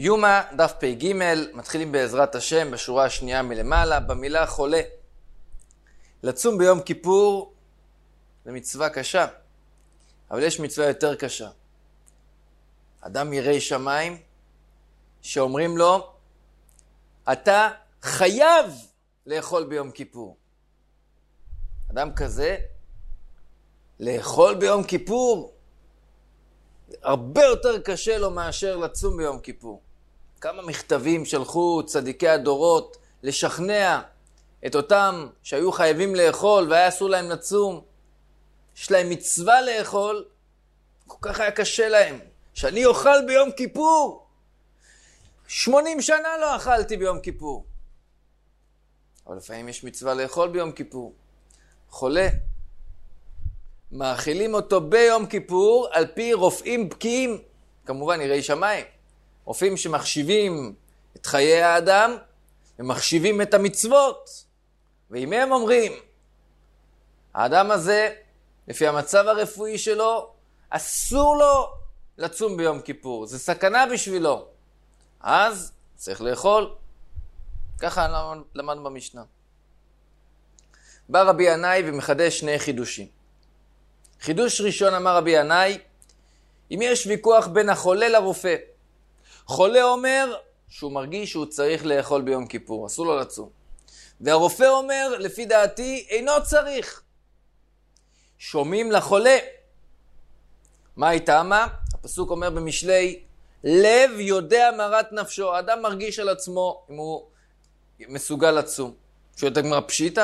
יומא דף פ"ג, מתחילים בעזרת השם בשורה השנייה מלמעלה, במילה חולה. לצום ביום כיפור זה מצווה קשה, אבל יש מצווה יותר קשה. אדם ירא שמיים שאומרים לו, אתה חייב לאכול ביום כיפור. אדם כזה, לאכול ביום כיפור, הרבה יותר קשה לו מאשר לצום ביום כיפור. כמה מכתבים שלחו צדיקי הדורות לשכנע את אותם שהיו חייבים לאכול והיה אסור להם לצום. יש להם מצווה לאכול, כל כך היה קשה להם. שאני אוכל ביום כיפור, 80 שנה לא אכלתי ביום כיפור. אבל לפעמים יש מצווה לאכול ביום כיפור. חולה, מאכילים אותו ביום כיפור על פי רופאים בקיאים, כמובן יראי שמיים. רופאים שמחשיבים את חיי האדם ומחשיבים את המצוות. ואם הם אומרים, האדם הזה, לפי המצב הרפואי שלו, אסור לו לצום ביום כיפור. זה סכנה בשבילו. אז צריך לאכול. ככה למדנו במשנה. בא רבי ינאי ומחדש שני חידושים. חידוש ראשון אמר רבי ינאי, אם יש ויכוח בין החולה לרופא, חולה אומר שהוא מרגיש שהוא צריך לאכול ביום כיפור, אסור לו לצום. והרופא אומר, לפי דעתי, אינו צריך. שומעים לחולה. מה הייתה מה? הפסוק אומר במשלי, לב יודע מרת נפשו. האדם מרגיש על עצמו אם הוא מסוגל לצום. שואלת הגמרא פשיטה?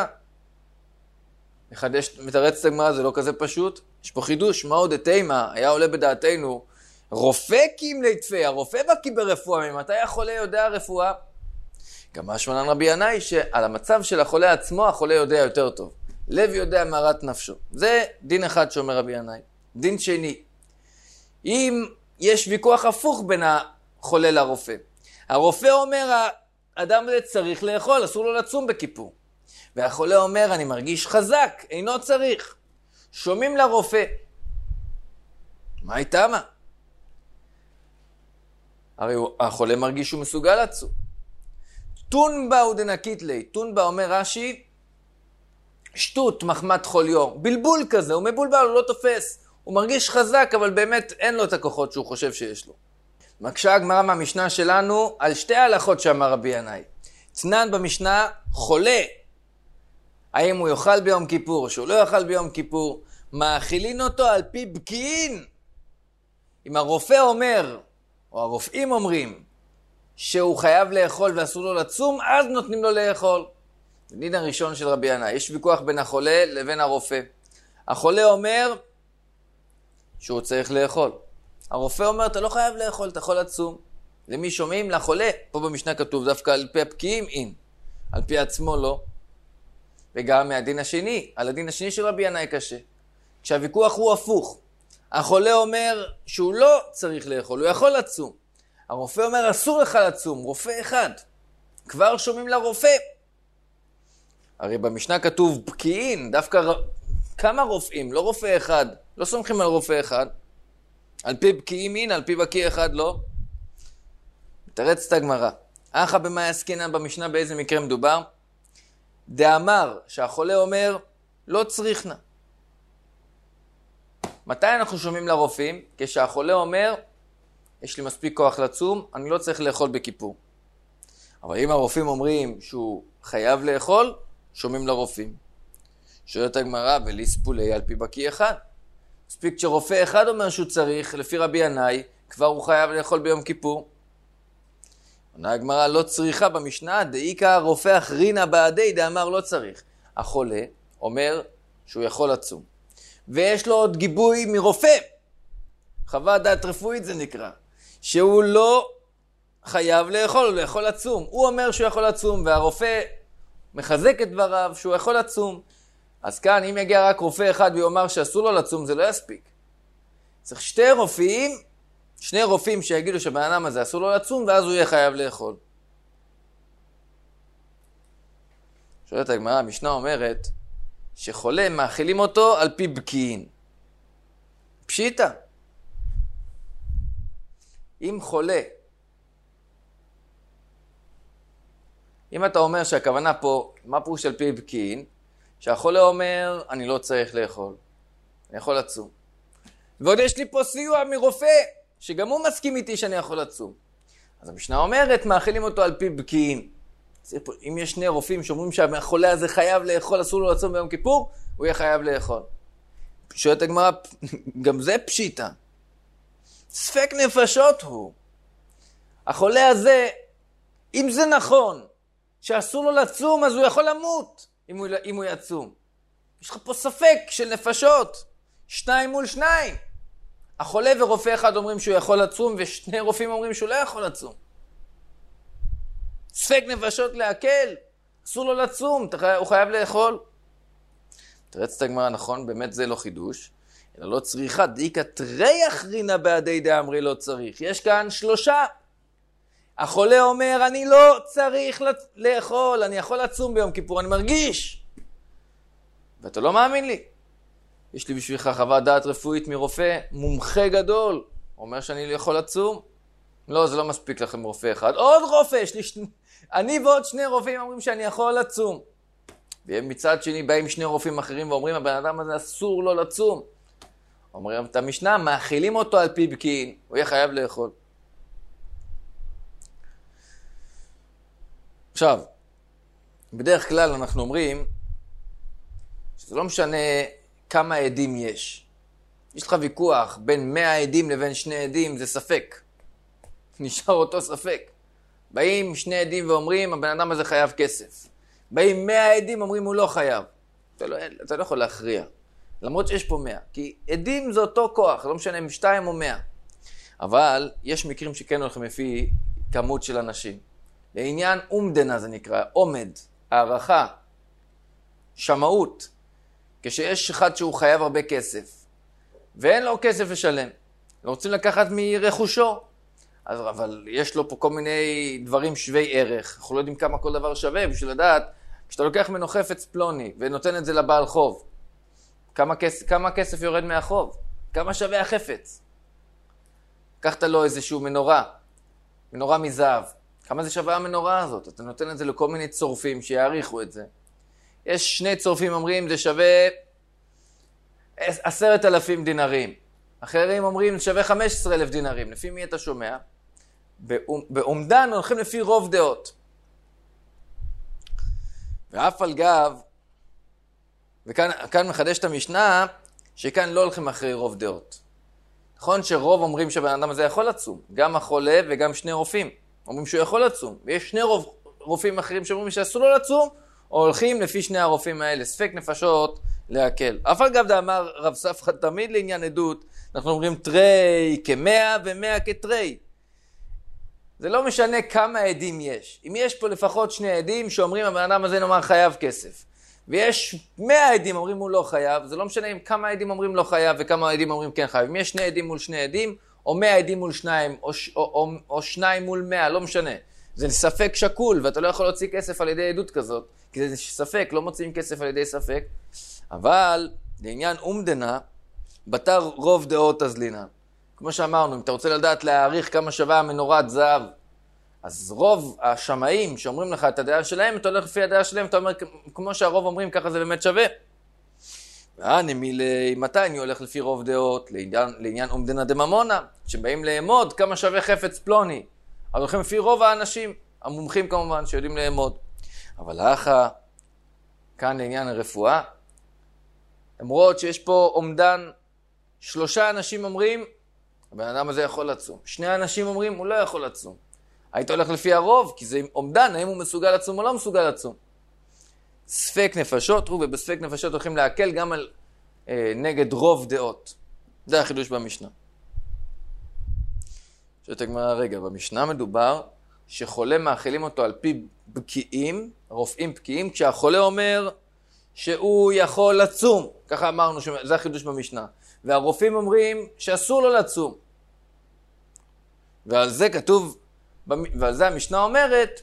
מתרץ את הגמרא, זה לא כזה פשוט. יש פה חידוש, מהו דתימה, היה עולה בדעתנו, רופא קים ליטפי, הרופא בקי ברפואה, ממתי החולה יודע רפואה? גם משמען רבי ינאי שעל המצב של החולה עצמו, החולה יודע יותר טוב. לב יודע מרת נפשו. זה דין אחד שאומר רבי ינאי. דין שני, אם יש ויכוח הפוך בין החולה לרופא, הרופא אומר, האדם הזה צריך לאכול, אסור לו לצום בכיפור. והחולה אומר, אני מרגיש חזק, אינו צריך. שומעים לרופא. מה הייתה מה? הרי החולה מרגיש שהוא מסוגל לצום. תונבא ודנקית לי. תונבא אומר רש"י, שטות מחמת חוליו. בלבול כזה, הוא מבולבל, הוא לא תופס. הוא מרגיש חזק, אבל באמת אין לו את הכוחות שהוא חושב שיש לו. מקשה הגמרא מהמשנה שלנו על שתי ההלכות שאמר רבי ינאי. תנן במשנה, חולה. האם הוא יאכל ביום כיפור או שהוא לא יאכל ביום כיפור? מאכילין אותו על פי בקיין. אם הרופא אומר, או הרופאים אומרים, שהוא חייב לאכול ואסור לו לצום, אז נותנים לו לאכול. זה דין הראשון של רבי ינאי. יש ויכוח בין החולה לבין הרופא. החולה אומר שהוא צריך לאכול. הרופא אומר, אתה לא חייב לאכול, אתה יכול לצום. למי שומעים? לחולה. פה במשנה כתוב דווקא על פי הבקיעים, אין. על פי עצמו לא. וגם מהדין השני, על הדין השני של רבי ינאי קשה. כשהוויכוח הוא הפוך. החולה אומר שהוא לא צריך לאכול, הוא יכול לצום. הרופא אומר אסור לך לצום, רופא אחד. כבר שומעים לרופא. הרי במשנה כתוב בקיעין, דווקא כמה רופאים, לא רופא אחד. לא סומכים על רופא אחד. על פי בקיעים אין, על פי בקיא אחד לא. מתרץ את הגמרא. אחא במאי עסקינן במשנה באיזה מקרה מדובר? דאמר שהחולה אומר לא צריכנה. מתי אנחנו שומעים לרופאים? כשהחולה אומר יש לי מספיק כוח לצום, אני לא צריך לאכול בכיפור. אבל אם הרופאים אומרים שהוא חייב לאכול, שומעים לרופאים. שואלת הגמרא וליספולי על פי בקיא אחד. מספיק שרופא אחד אומר שהוא צריך, לפי רבי ינאי, כבר הוא חייב לאכול ביום כיפור. עונה הגמרא לא צריכה במשנה, דאיקה רופא אחרינה בעדי דאמר לא צריך. החולה אומר שהוא יכול לצום. ויש לו עוד גיבוי מרופא, חוות דעת רפואית זה נקרא, שהוא לא חייב לאכול, הוא לא יכול לצום. הוא אומר שהוא יכול לצום, והרופא מחזק את דבריו שהוא יכול לצום. אז כאן, אם יגיע רק רופא אחד ויאמר שאסור לו לצום, זה לא יספיק. צריך שני רופאים שיגידו שבן אדם הזה אסור לו לצום, ואז הוא יהיה חייב לאכול. שואלת הגמרא, המשנה אומרת, שחולה מאכילים אותו על פי בקיעין. פשיטה. אם חולה אם אתה אומר שהכוונה פה, מה פירוש על פי בקיעין? שהחולה אומר, אני לא צריך לאכול, אני יכול לצום. ועוד יש לי פה סיוע מרופא, שגם הוא מסכים איתי שאני יכול לצום. אז המשנה אומרת, מאכילים אותו על פי בקיעין. אם יש שני רופאים שאומרים שהחולה הזה חייב לאכול, אסור לו לצום ביום כיפור, הוא יהיה חייב לאכול. שואלת הגמרא, גם זה פשיטה. ספק נפשות הוא. החולה הזה, אם זה נכון, שאסור לו לצום, אז הוא יכול למות, אם הוא יצום. יש לך פה ספק של נפשות, 2 מול 2. החולה ורופא אחד אומרים שהוא יכול לצום, ושני רופאים אומרים שהוא לא יכול לצום. ספק נפשות להקל, אסור לו לצום, הוא חייב לאכול. תרץ את הגמרא, נכון, באמת זה לא חידוש, אלא לא צריכה, דאיקה תרי אחרינה בעדי דאמרי לא צריך. יש כאן 3. החולה אומר, אני לא צריך לאכול, אני יכול לצום ביום כיפור, אני מרגיש. ואתה לא מאמין לי. יש לי בשבילך חוות דעת רפואית מרופא, מומחה גדול, הוא אומר שאני יכול לצום. לא, זה לא מספיק לכם רופא אחד. עוד רופא, יש לי אני ועוד 2 רופאים אומרים שאני יכול לצום. ומצד שני באים 2 רופאים אחרים ואומרים, הבן אדם הזה אסור לו לצום. אומרים את המשנה, מאכילים אותו על פי בקיעין, הוא יהיה חייב לאכול. עכשיו, בדרך כלל אנחנו אומרים, שזה לא משנה כמה עדים יש. יש לך ויכוח בין 100 עדים לבין 2 עדים, זה ספק. נשאר אותו ספק. באים 2 עדים ואומרים, הבן אדם הזה חייב כסף. באים 100 עדים, אומרים הוא לא חייב. אתה לא יכול להכריע. למרות שיש פה 100. כי עדים זה אותו כוח, לא משנה אם 2 או 100. אבל יש מקרים שכן הולכים לפי כמות של אנשים. לעניין אומדנה זה נקרא, עומד, הערכה, שמאות. כשיש אחד שהוא חייב הרבה כסף, ואין לו כסף לשלם, לא רוצים לקחת מרכושו, אבל יש לו פה כל מיני דברים שווי ערך, אנחנו לא יודעים כמה כל דבר שווה, בשביל לדעת, כשאתה לוקח ממנו חפץ פלוני, ונותן את זה לבעל חוב, כמה כסף יורד מהחוב? כמה שווה החפץ? לקחת לו איזשהו מנורה מזהב, כמה זה שווה המנורה הזאת? אתה נותן את זה לכל מיני צורפים שיעריכו את זה. יש 2 צורפים אומרים זה שווה 10,000 דינרים. אחרים אומרים זה שווה 15,000 דינרים. לפי מי אתה שומע? באומדן הולכים לפי רוב דעות. ואף על גב, וכאן מחדש את המשנה, שכאן לא הולכים אחרי רוב דעות. נכון שרוב אומרים שהבן אדם הזה יכול לצום. גם החולה וגם 2 רופאים. אומרים שהוא יכול לצום. ויש 2 רופאים אחרים שאומרים שאסור לו לצום, או הולכים לפי 2 הרופאים האלה. ספק נפשות להקל. אף על גב דאמר רב ספחא תמיד לעניין עדות, אנחנו אומרים תרי כ100 ו100 כתרי. זה לא משנה כמה עדים יש. אם יש פה לפחות 2 עדים שאומרים הבן אדם הזה נאמר חייב כסף, ויש 100 עדים אומרים הוא לא חייב, זה לא משנה אם כמה עדים אומרים לא חייב וכמה עדים אומרים כן חייב. אם יש 2 עדים מול 2 עדים, או 100 עדים מול 2, או 2 מול 100, לא משנה. זה ספק שקול, ואתה לא יכול להוציא כסף על ידי עדות כזאת, כי זה ספק, לא מוציאים כסף על ידי ספק. אבל לעניין אומדנה, בתר רוב דעות תזלינן. כמו שאמרנו, אם אתה רוצה לדעת להעריך כמה שווה המנורת זהב, אז רוב השמאים שאומרים לך את הדעה שלהם, אתה הולך לפי הדעה שלהם, אתה אומר, כמו שהרוב אומרים, ככה זה באמת שווה. מתי אני הולך לפי רוב דעות? לעניין אומדנה דממונה, שבאים לאמוד כמה שווה חפץ פלוני. אז הולכים לפי רוב האנשים, המומחים כמובן, שיודעים לאמוד. אבל האחה, כאן לעניין הרפואה, למרות שיש פה אומדן, 3 אנשים אומרים, הבן אדם הזה יכול לצום. 2 אנשים אומרים, הוא לא יכול לצום. היית הולך לפי הרוב, כי זה אומדן, האם הוא מסוגל לצום או לא מסוגל לצום. ספק נפשות, ובספק נפשות הולכים להקל גם על נגד רוב דעות. זה החידוש במשנה. שתגמר רגע, במשנה מדובר שחולה מאכילים אותו על פי בקיעים, רופאים בקיעים, כשהחולה אומר שהוא יכול לצום. ככה אמרנו, זה החידוש במשנה. והרופאים אומרים שאסור לו לצום. ועל זה כתוב, ועל זה המשנה אומרת,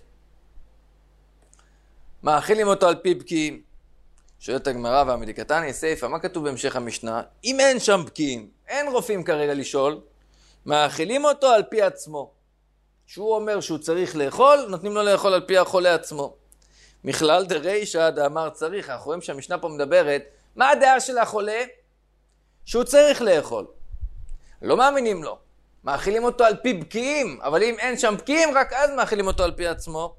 מאכילים אותו על פי בקיעים. שואלת הגמרא והמדיקתני סייפא, מה כתוב בהמשך המשנה? אם אין שם בקיעים, אין רופאים כרגע לשאול, מאכילים אותו על פי עצמו. שהוא אומר שהוא צריך לאכול, נותנים לו לאכול על פי החולה עצמו. מכלל דרישא דאמר צריך, אנחנו רואים שהמשנה פה מדברת, מה הדעה של החולה? שהוא צריך לאכול. לא מאמינים לו. מאכילים אותו על פי בקיעים, אבל אם אין שם בקיעים, רק אז מאכילים אותו על פי עצמו.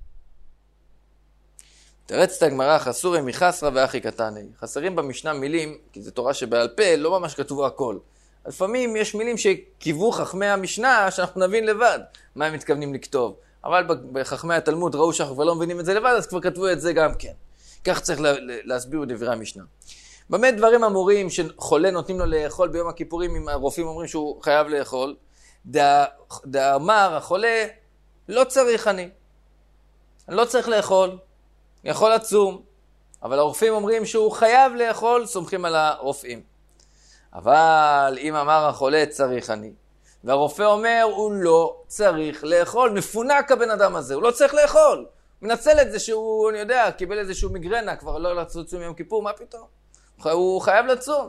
תרץ את הגמרא, חסורי מחסרא ואחי קטני. חסרים במשנה מילים, כי זו תורה שבעל פה, לא ממש כתוב הכל. לפעמים יש מילים שקיוו חכמי המשנה, שאנחנו נבין לבד מה הם מתכוונים לכתוב. אבל בחכמי התלמוד ראו שאנחנו כבר לא מבינים את זה לבד, אז כבר כתבו את זה גם כן. כך צריך להסביר דברי המשנה. באמת דברים אמורים שחולה נותנים לו לאכול ביום הכיפורים, אם הרופאים אומרים שהוא חייב לאכול, דאמר החולה, לא צריך אני לא צריך לאכול, יכול לצום, אבל הרופאים אומרים שהוא חייב לאכול, סומכים על הרופאים. אבל אם אמר החולה צריך אני, והרופא אומר הוא לא צריך לאכול, מפונק הבן אדם הזה, הוא לא צריך לאכול, מנצל את זה שהוא, אני יודע, קיבל איזשהו מגרנה, כבר לא לצום יום כיפור, מה פתאום? הוא חייב לצום.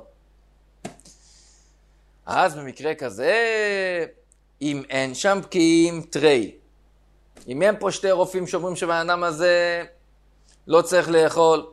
אז במקרה כזה, אם אין שם בקיעים תרי, אם אין פה שתי רופאים שאומרים שבאדם הזה לא צריך לאכול,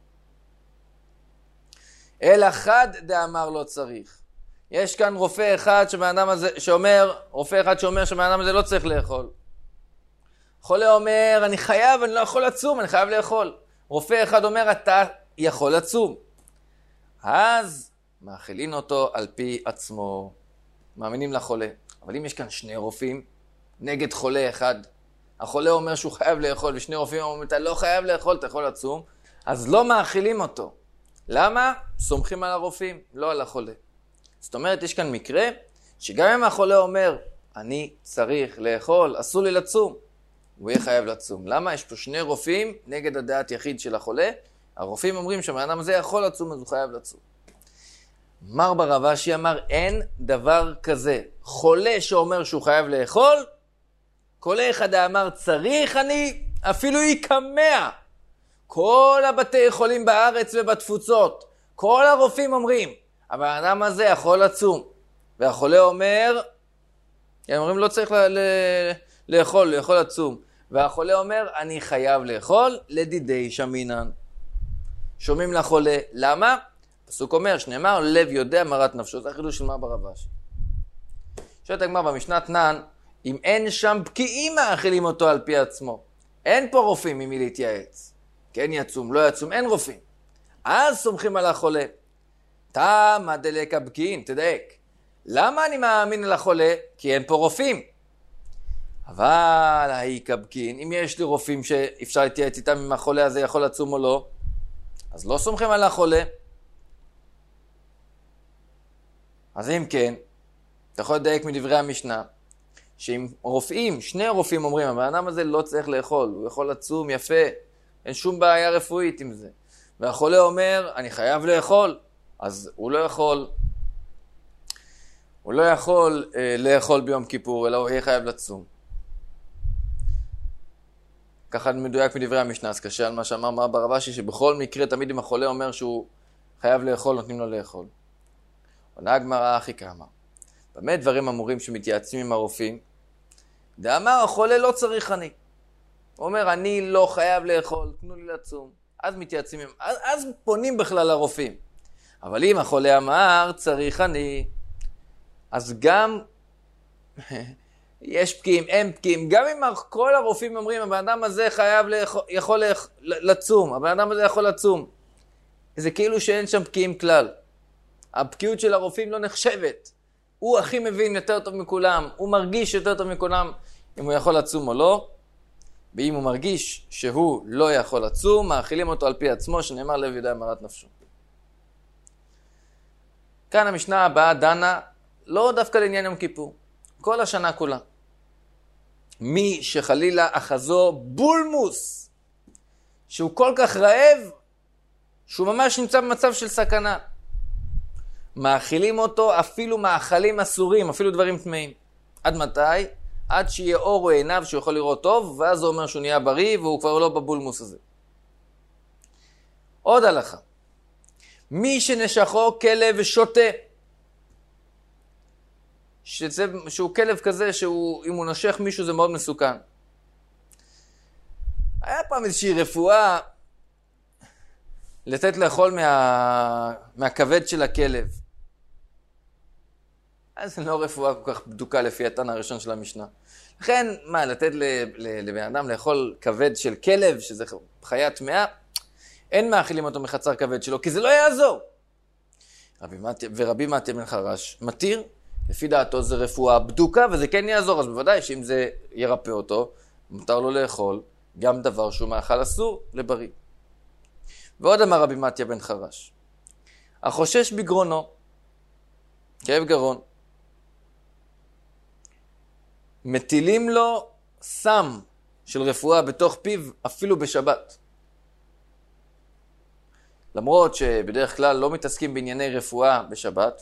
אלא חד דאמר לא צריך. יש כאן רופא אחד שאומר שבאדם הזה לא צריך לאכול. חולה אומר, אני חייב, אני לא יכול לצום, אני חייב לאכול. רופא אחד אומר, אתה יכול לצום. אז מאכילים אותו על פי עצמו. מאמינים לחולה. אבל אם יש כאן שני רופאים נגד חולה אחד, החולה אומר שהוא חייב לאכול, ושני רופאים אומרים, אתה לא חייב לאכול, אתה יכול לצום, אז לא מאכילים אותו. למה? סומכים על הרופאים, לא על החולה. זאת אומרת, יש כאן מקרה שגם אם החולה אומר, אני צריך לאכול, אסור לי לצום, הוא יהיה חייב לצום. למה? יש פה שני רופאים נגד הדעת יחיד של החולה. הרופאים אומרים שהאדם הזה יכול לצום, אז הוא חייב לצום. מר ברב אשי אמר, אין דבר כזה. חולה שאומר שהוא חייב לאכול, כל אחד אמר צריך אני, אפילו יקמע. כל הבתי חולים בארץ ובתפוצות, כל הרופאים אומרים, אבל האדם הזה יכול לצום. והחולה אומר, הם אומרים לא צריך לאכול, יכול לצום. והחולה אומר, אני חייב לאכול לדידי שמינן. שומעים לחולה, למה? הפסוק אומר, שנאמר, לב יודע מרת נפשו, זה החידוש של מר ברב אשי. שואלת הגמרא במשנת תנן, אם אין שם בקיעים מאכילים אותו על פי עצמו. אין פה רופאים ממי להתייעץ. כן יצום, לא יצום, אין רופאים. אז סומכים על החולה. תמה דלקה בקיעים, תדייק. למה אני מאמין על החולה? כי אין פה רופאים. אבל האיקה בקיעים, אם יש לי רופאים שאפשר להתייעץ איתם אם החולה הזה יכול לצום או לא, אז לא סומכים על החולה. אז אם כן, אתה יכול לדייק מדברי המשנה, שאם רופאים, שני רופאים אומרים, הבן הזה לא צריך לאכול, הוא יכול לצום יפה, אין שום בעיה רפואית עם זה. והחולה אומר, אני חייב לאכול, אז הוא לא יכול לאכול ביום כיפור, אלא הוא יהיה חייב לצום. ככה מדויק מדברי המשנה, אז קשה על מה שאמר מר ברב אשי, שבכל מקרה תמיד אם החולה אומר שהוא חייב לאכול, נותנים לו לאכול. עונה הגמרא אחי כמה. באמת דברים אמורים שמתייעצים עם הרופאים, דאמר החולה לא צריך אני. הוא אומר, אני לא חייב לאכול, תנו לי לצום. אז מתייעצים, אז פונים בכלל לרופאים. אבל אם החולה אמר, צריך אני, אז גם יש פקיעים, אין פקיעים. גם אם כל הרופאים אומרים, הבן אדם הזה יכול לצום, הבן אדם הזה יכול לצום. זה כאילו שאין שם פקיעים כלל. הפקיעות של הרופאים לא נחשבת. הוא הכי מבין יותר טוב מכולם, הוא מרגיש יותר טוב מכולם אם הוא יכול לצום או לא. ואם הוא מרגיש שהוא לא יכול לצום, מאכילים אותו על פי עצמו, שנאמר לב יודע מרת נפשו. כאן המשנה הבאה דנה, לא דווקא לעניין יום כיפור, כל השנה כולה. מי שחלילה אחזו בולמוס, שהוא כל כך רעב, שהוא ממש נמצא במצב של סכנה. מאכילים אותו אפילו מאכלים אסורים, אפילו דברים טמאים. עד מתי? עד שיהיה אור עיניו שהוא יכול לראות טוב, ואז זה אומר שהוא נהיה בריא והוא כבר לא בבולמוס הזה. עוד הלכה. מי שנשכו כלב ושוטה, שהוא כלב כזה, שאם הוא נושך מישהו זה מאוד מסוכן. היה פעם איזושהי רפואה לתת לאכול מהכבד של הכלב. אז זה לא רפואה כל כך בדוקה לפי התנא הראשון של המשנה. לכן, לתת לבן אדם לאכול כבד של כלב, שזה חיה טמאה, אין מאכילים אותו מחצר כבד שלו, כי זה לא יעזור. ורבי מתיה בן חרש מתיר, לפי דעתו זה רפואה בדוקה, וזה כן יעזור, אז בוודאי שאם זה ירפא אותו, מותר לו לאכול גם דבר שהוא מאכל אסור לבריא. ועוד אמר רבי מתיה בן חרש, החושש בגרונו, כאב גרון, מטילים לו סם של רפואה בתוך פיו אפילו בשבת. למרות שבדרך כלל לא מתעסקים בענייני רפואה בשבת,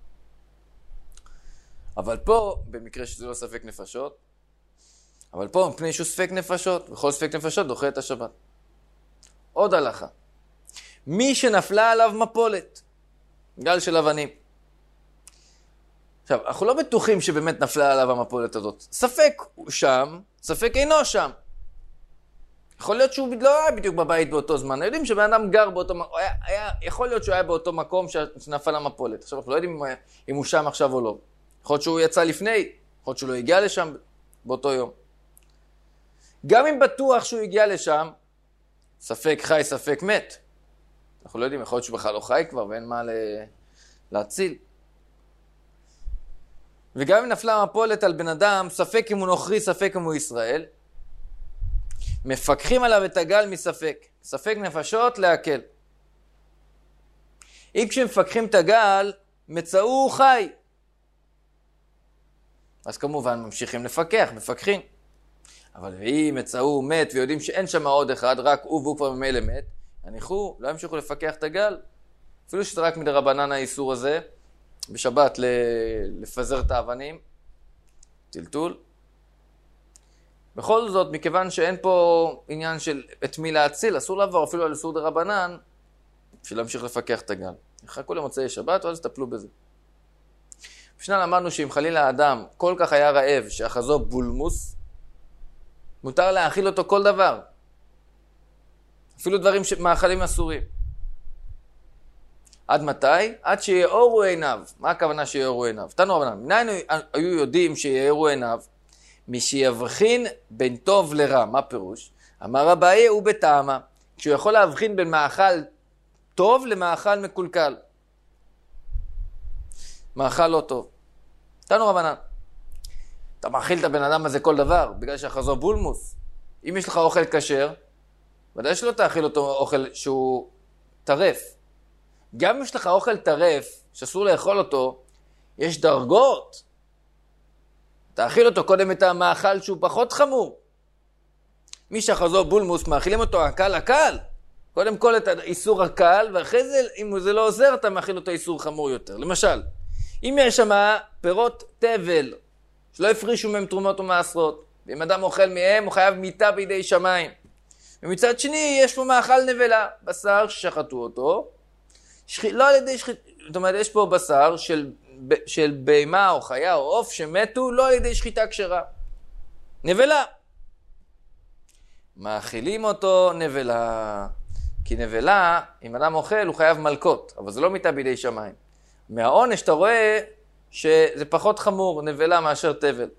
אבל פה, במקרה שזה לא ספק נפשות, אבל פה מפני שהוא ספק נפשות, וכל ספק נפשות דוחה את השבת. עוד הלכה. מי שנפלה עליו מפולת, גל של אבנים. עכשיו, אנחנו לא בטוחים שבאמת נפלה עליו המפולת הזאת. ספק הוא שם, ספק אינו שם. יכול להיות שהוא לא היה בדיוק בבית באותו זמן. יודעים שבן אדם גר באותו מקום, יכול להיות שהוא היה באותו מקום שנפל המפולת. עכשיו, אנחנו לא יודעים אם הוא שם עכשיו או לא. יכול להיות שהוא יצא לפני, יכול להיות שהוא לא הגיע לשם באותו יום. גם אם בטוח שהוא הגיע לשם, ספק חי, ספק מת. אנחנו לא יודעים, יכול להיות שהוא בכלל לא חי כבר ואין מה להציל. וגם אם נפלה מפולת על בן אדם, ספק אם הוא נוכרי, ספק אם הוא ישראל, מפקחים עליו את הגל מספק. ספק נפשות להקל. אם כשמפקחים את הגל, מצאו חי. אז כמובן ממשיכים לפקח, מפקחים. אבל אם מצאו מת ויודעים שאין שם עוד אחד, רק הוא והוא כבר ממילא מת, הניחו, לא ימשיכו לפקח את הגל. אפילו שזה רק מדרבנן האיסור הזה, בשבת לפזר את האבנים, טלטול. בכל זאת, מכיוון שאין פה עניין של את מי להציל, אסור לעבור אפילו על איסור דרבנן, בשביל להמשיך לפקח את הגל. יחכו למוצאי שבת, ואז תטפלו בזה. בשנה למדנו שאם חלילה האדם כל כך היה רעב, שאחזו בולמוס, מותר להאכיל אותו כל דבר. אפילו דברים מאכלים אסורים. עד מתי? עד שיאורו עיניו. מה הכוונה שיאורו עיניו? תנו רבנן, מניין היו יודעים שיאורו עיניו? משיבחין בין טוב לרע. מה פירוש? אמר אביי הוא בטעמה. כשהוא יכול להבחין בין מאכל טוב למאכל מקולקל. מאכל לא טוב. תנו רבנן. אתה מאכיל את הבן אדם הזה כל דבר, בגלל שאחזו בולמוס. אם יש לך אוכל כשר, ודאי שלא תאכיל אותו אוכל שהוא טרף. גם אם יש לך אוכל טרף, שאסור לאכול אותו, יש דרגות. תאכיל אותו קודם את המאכל שהוא פחות חמור. מי שאחזו בולמוס, מאכילים אותו הקל. קודם כל את האיסור הקל, ואחרי זה, אם זה לא עוזר, אתה מאכיל אותו איסור חמור יותר. למשל, אם יש שם פירות תבל, שלא הפרישו מהם תרומות ומעשרות, ואם אדם אוכל מהם, הוא חייב מיתה בידי שמיים. ומצד שני, יש פה מאכל נבלה, בשר ששחטו אותו, לא על ידי זאת אומרת, יש פה בשר של בהמה או חיה או עוף שמתו, לא על ידי שחיטה כשרה. נבלה. מאכילים אותו נבלה. כי נבלה, אם אדם אוכל, הוא חייב מלקות, אבל זה לא מיתה בידי שמיים. מהעונש אתה רואה שזה פחות חמור נבלה מאשר תבל.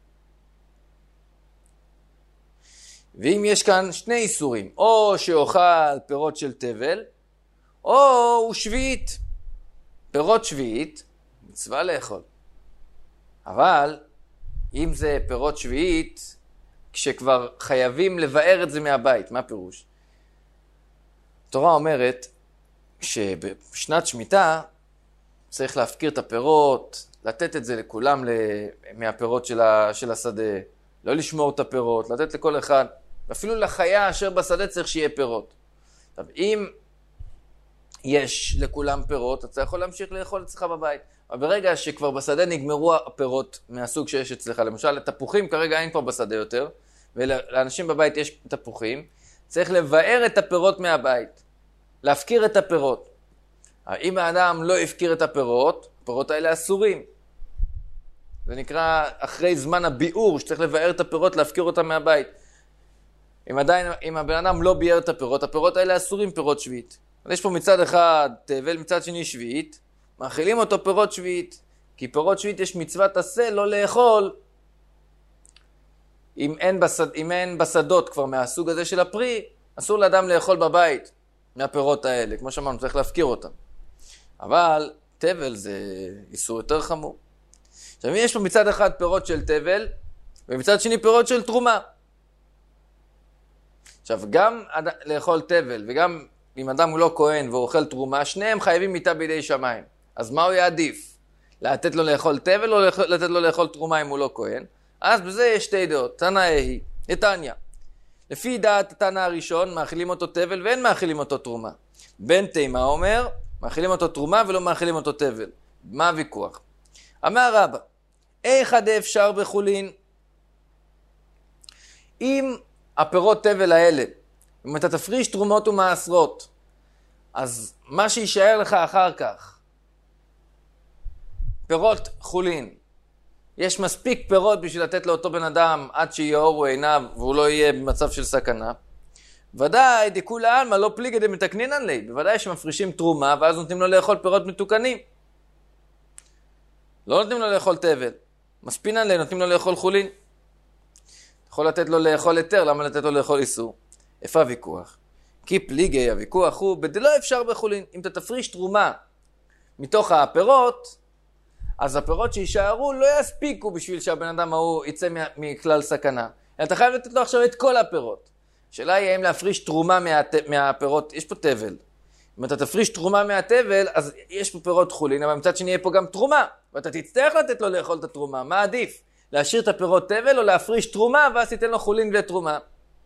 ואם יש כאן שני איסורים, או שאוכל פירות של תבל, או הוא שביעית. פירות שביעית, מצווה לאכול. אבל אם זה פירות שביעית, כשכבר חייבים לבאר את זה מהבית, מה פירוש? התורה אומרת שבשנת שמיטה צריך להפקיר את הפירות, לתת את זה לכולם מהפירות של השדה, לא לשמור את הפירות, לתת לכל אחד, ואפילו לחיה אשר בשדה צריך שיהיה פירות. עכשיו, אם יש לכולם פירות, אתה יכול להמשיך לאכול אצלך בבית. אבל ברגע שכבר בשדה נגמרו הפירות מהסוג שיש אצלך, למשל, תפוחים כרגע אין כבר בשדה יותר, ולאנשים בבית יש תפוחים, צריך לבאר את הפירות מהבית, להפקיר את הפירות. אם האדם לא הפקיר את הפירות, הפירות האלה אסורים. זה נקרא אחרי זמן הביאור, שצריך לבאר את הפירות, להפקיר אותם מהבית. אם הבן אדם לא ביאר את הפירות האלה אסורים פירות שביעית. אז יש פה מצד אחד תבל, מצד שני שביעית, מאכילים אותו פירות שביעית, כי פירות שביעית יש מצוות עשה לא לאכול, אם אין בשדות כבר מהסוג הזה של הפרי, אסור לאדם לאכול בבית מהפירות האלה, כמו שאמרנו, צריך להפקיר אותם. אבל תבל זה איסור יותר חמור. עכשיו, יש פה מצד אחד פירות של תבל, ומצד שני פירות של תרומה. עכשיו, גם לאכול תבל, וגם אם אדם הוא לא כהן והוא אוכל תרומה, שניהם חייבים מיתה בידי שמיים. אז מה הוא יעדיף? לתת לו לאכול תבל או לתת לו לאכול תרומה אם הוא לא כהן? אז בזה יש שתי דעות. תנא היא, נתניה. לפי דעת התנא הראשון, מאכילים אותו תבל ואין מאכילים אותו תרומה. בן תימה אומר, מאכילים אותו תרומה ולא מאכילים אותו תבל. מה הוויכוח? אמר רבא, איך אפשר בחולין? אם הפירות תבל האלה, אם אתה תפריש תרומות ומעשרות, אז מה שישאר לך אחר כך, פירות חולין, יש מספיק פירות בשביל לתת לאותו בן אדם עד שיאורו עיניו והוא לא יהיה במצב של סכנה. ודאי, דכולי עלמא לא פליגי דמתקנינן ליה. בוודאי שמפרישים תרומה ואז נותנים לו לאכול פירות מתוקנים. לא נותנים לו לאכול תבל. מספינן ליה, נותנים לו לאכול חולין. יכול לתת לו לאכול היתר, למה לתת לו לאכול איסור? איפה הוויכוח? כי פליגי, הוויכוח הוא בדלא אפשר בחולין. אם אתה תפריש תרומה מתוך הפירות, אז הפירות שישארו לא יספיקו בשביל שהבן אדם ההוא יצא מכלל סכנה. אתה חייב לתת לו עכשיו את כל הפירות. השאלה היא האם להפריש תרומה מהפירות, יש פה תבל. אם אתה תפריש תרומה מהתבל, אז יש פה פירות חולין, אבל מצד שני יהיה פה גם תרומה. ואתה תצטרך לתת לו לאכול את התרומה. מה עדיף? להשאיר את הפירות תבל או להפריש תרומה, ואז תיתן לו חולין ותרומה.